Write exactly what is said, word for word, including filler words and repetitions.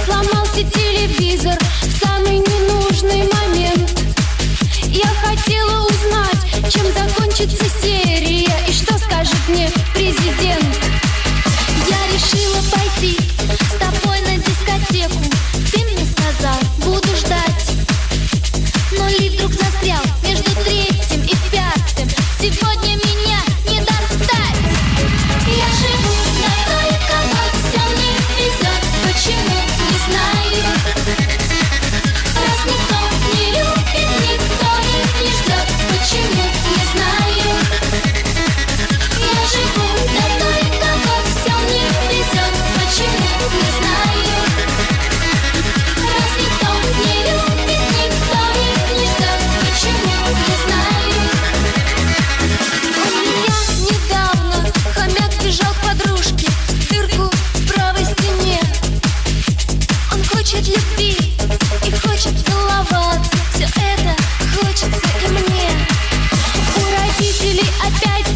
сломался телевизор в самый ненужный момент. Я хотела узнать, чем закончится серия и что скажет мне президент. Я решила пойти с тобой на дискотеку. Ты мне сказал, буду ждать. Но лифт вдруг застрял между третьим и пятым. Сегодня меня не достать. Я живу на той, кого все не везет. Почему, не знаю. Раз никто не любит, никто их не ждет. Почему, не знаю. Я живу на той, кого все не везет. Почему, не знаю. Раз никто не любит, никто их не ждет. Почему, не знаю. У меня недавно хомяк бежал к подружке, дырку в правой стене. Он хочет любви и хочет целоваться. Все это хочется и мне. У родителей опять